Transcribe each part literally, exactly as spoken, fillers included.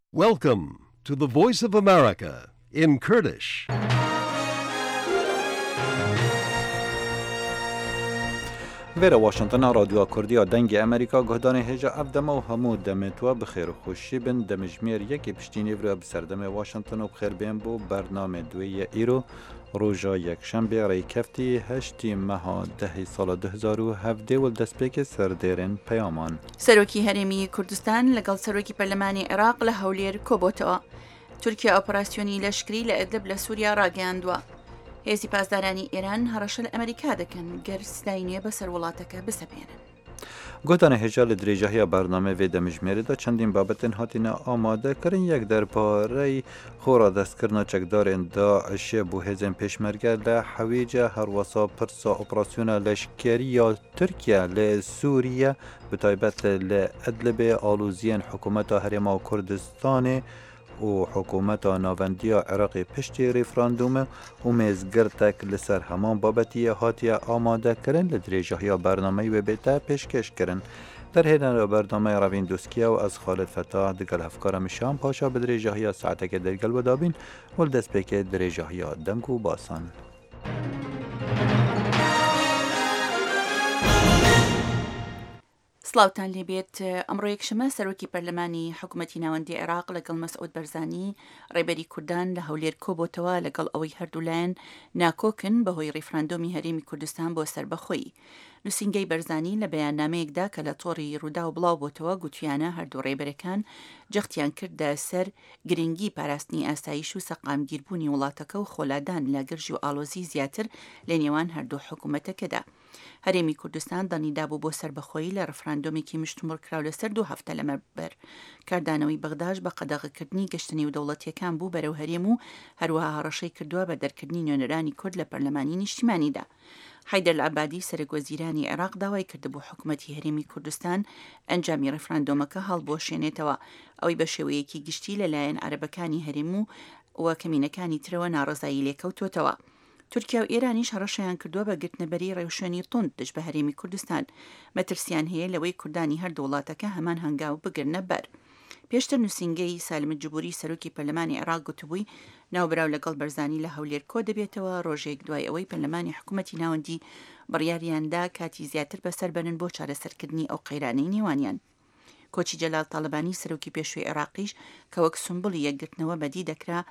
Welcome to the Voice of America in Kurdish. ویرا واشنطن رادیو کردی دنگ امریکا گهدان هجا افدم و همو دمتوا بخیر و خوشی بن دمجمیر یکی پشتینی ورا بسردم واشنطن و بخیر بین بو برنامه دوی ایرو روژا یک شنبه رای کفتی هشتی مها ده سال دو هزار و هفده و دستپیک سردیرن پیامان سەرۆکی هەرێمی کوردستان لەگەڵ سەرۆکی پەرلەمانی عێراق لە هەولێر کۆبۆتەوە. تورکیا ئۆپەراسیۆنی لەشکری لە ئیدلب لە سووریا ڕاگەیاندووە. هێزی پاسدارانی ئێران هەڕەشە لە ئەمریکا دەکەن گەر سزای نوێ بەسەر وڵاتەکە بسەپێنن. گهدان هجا لدریجاهی برنامه و دمجمیر دا چندین بابتن هاتینا آماده کرن یک در پاره خورا دست کرنا چکدارن داعش بو هزن پیشمرگه لحویجه هر وسا پرسا اپراسیون لشکری یا ترکیه لسوریه بتایبت لأدلب آلوزین حکومت هرما کردستان و حکومت ناوندی عراقی پشتی ریفراندوم و میزگرتک لسر همان بابتی هاتی آماده کرن لدریجاهی برنامه و بیتا پیشکش کرن. در هیدن برنامه روین دوسکیه و از خالد فتاح دگل افکار مشام پاشا بدریجاهی ساعتک درگل و دابین و دست پیک دریجاهی دنگو باسان. سلااوتان لێبێت ئەمڕۆ یەکشەمە سەرۆکی پەرلەمانی حکوومەتی ناوەندی عێراق لەگەڵ مەسعود بەرزانی ڕێبەری کوردان لە هەولێر کۆبۆتەوە لەگەڵ ئەوەی هەردوولایەن ناکۆکن بەهۆی ڕیفراندۆمی هەرێمی کوردستان بۆ سەربەخۆیی. نووسینگەی بەرزانی لە بەیاننامەیەکدا کە لە تۆڕی ڕوودا و بڵاو بۆتەوە گوتیانە هەردوو ڕێبەرەکان جەختیان کردە سەر گرنگی پاراستنی ئاسایش و سەقامگیربوونی وڵاتەکە و خۆلادان لە گرژ و ئالۆزی زیاتر لە نێوان هەردوو حکوومەتەکەدا. هەرێمی کوردستان دەنیدا بوو بۆ سەربەخۆیی لە ڕفراندۆمێکی مشتومڕ کراو لەسەر دوو هەفتە لەمەبەر. کاردانەوەی بەغداش بە قەدەغەکردنی گەشتنی و دەوڵەتیەکان بوو بەرەو هەرێم و هەروەها هەڕەشەی کردووە بە دەرکردنی نوێنەرانی کورد لە پەرلەمانی نیشتیمانیدا. حیدەر العەبادی سەرۆکوەزیرانی عێراق داوای کردبوو حکوومەتی هەرێمی کوردستان ئەنجامی ڕفراندۆمەکە هەڵبۆشێنێتەوە، ئەوەی بە شێوەیەکی گشتی لەلایەن عەرەبەکانی هەرێم و وە کەمینەکانی ترەوە ناڕەزایی لێکەوتوتەوە. تورکیا و ئێرانیش هەڕەشەیان کردووە بە گرتنەبەری ڕێوشێنی تند دژ بە هەرێمی کوردستان. مەترسیان هەیە لەوەی کوردانی هەردوو وڵاتەکە هەمان هەنگاو بگرنە بەر. پێشتر نووسینگەی سالمت جوبوری سەرۆکی پەرلەمانی عێراق گوتبووی ناوبراو لەگەڵ بەرزانی لە هەولێر کۆ دەبێتەوە ڕۆژێک دوای ئەوەی پەرلەمانی حکوومەتی ناوەندی بڕیاریاندا کاتی زیاتر بەسەر بەرن بۆ چارەسەرکردنی ئەو قەیرانەی نێوانیان. کۆچی جەلال تاڵبانی سەرۆکی پێشوەی عێراقیش کە وەک سمبڵی یەکگرتنەوە بەدی دەکرا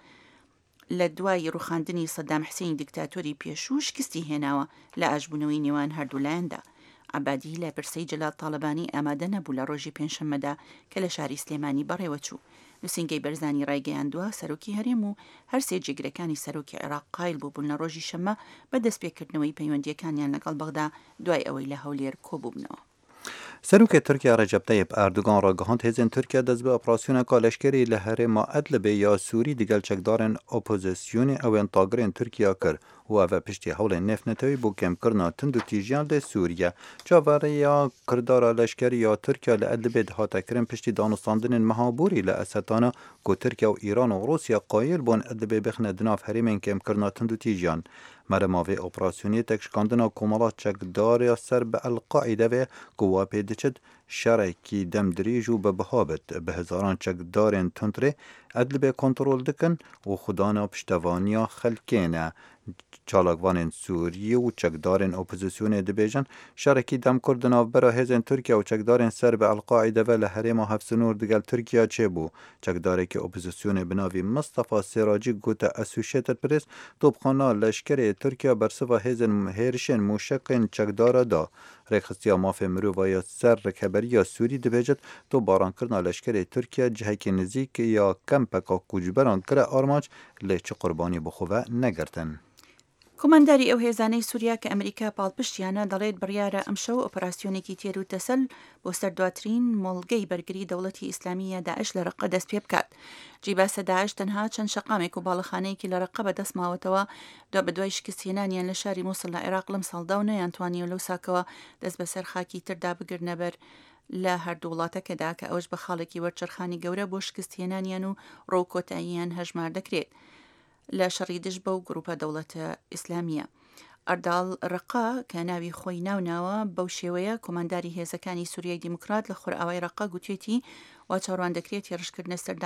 لە دوای ڕوخاندنی سەدام حوسێنی دیکتاتۆری پێشوو شکستی هێناوە لە ئاژبوونەوەی نێوان هەردوولایەندا. عەبادی لە پرسەی جەلال تاڵبانی ئامادە نەبوو لە ڕۆژی پێنجشەممەدا کە لە شاری سلێمانی بەڕێوە چوو. نووسینگەی بەرزانی ڕایگەیاندووە سەرۆکی هەرێم و هەرسێ جێگرەکانی سەرۆکی عێراق قایل بوو بوون لە ڕۆژی شەممە بە دەستپێکردنەوەی پەیوەندیەکانیان لەگەڵ بەغدا دوای ئەوەی لە هەولێر کۆبووبنەوە. سروک ترکیه رجب طیب اردوغان را گهاند هزین ترکیه دست به اپراسیون کالشکری لهره ما ادلب یا سوری دیگل چکدارن اپوزیسیون او انتاگرین ترکیه کر و او پشتی حول نفت نتوی بو کم کرنا تندو تیجیان ده سوریه جاوره یا کردار لشکری یا ترکیه لادلب دهات کرن پشتی دانستاندن مهابوری لأستانا کو ترکیه و ایران و روسیه قایل بون ادلب بخنه دناف هریمن کم کرنا تندو تیجیان مرماوی اپراسیونی تکشکاندنا کمالات چکدار سر به القاعده و قوا پیدچد شرکی دم دریج و به بهابت به هزاران چکدارن تندره ادلب کنترل دکن و خدانا پشتوانیا خلکینه چالاکوان سوریه و چکدارن اپوزیسیون دبیجن شرکی دم کردنا برا هزن ترکیه و چکدارن سر به القاعده و لحریم هفسنور دگل ترکیه چه بو چکداره که اپوزیسیون بناوی مصطفى سراجی گوته اسوشیتد پرس توبخانه لشکر ترکیه برسوا هزن هیرشن موشکن چکداره دا رخصیا ماف مرو یا سر رکبری یا سوری دبیجد تو باران کرنا لشکر ترکیه جهک نزیک یا کمپکا کوجبران کره آرماج لیچ قربانی بخواه نگرتن. کۆمانداری ئەو هێزانەی سووریا کە ئەمریکا پاڵپشتیانە دەڵێت بڕیارە ئەمشەو ئۆپەراسیۆنێکی تێر و تەسەل بۆ سەردواترین مۆڵگەی بەرگری دەوڵەتی ئیسلامیە داعش لە ڕەقە دەست پێ بکات. جیباسە داعش تەنها چەند شەقامێک و باڵەخانەیەکی لە ڕەقە بەدەست ماوەتەوە دو بە دوای شکستهێنانیان لە شاری مووسڵ لە عێراق لەم ساڵدا و نەیانتوانیوە لەو ساکەوە دەست بەسەر خاکی تردا بگرنە بەر لە هەردوو وڵاتەکەدا کە ئەوش بە خاڵێکی وەرچەرخانی گەورە بۆ شکستهێنانیان و ڕۆکۆتاییان هەژمار دەکرێت لە شەڕی دژ بەو گروپە دەوڵەتە ئیسلامیە. ئەرداڵ ڕقا کە ناوی خۆی ناوناوە بەو شێوەیە کۆمانداری هێزەکانی سووریای دیموکرات لە خۆرئاوای ڕقا گوتوێتی وا چاوەڕوان دەکرێت هێرشکردنە سەر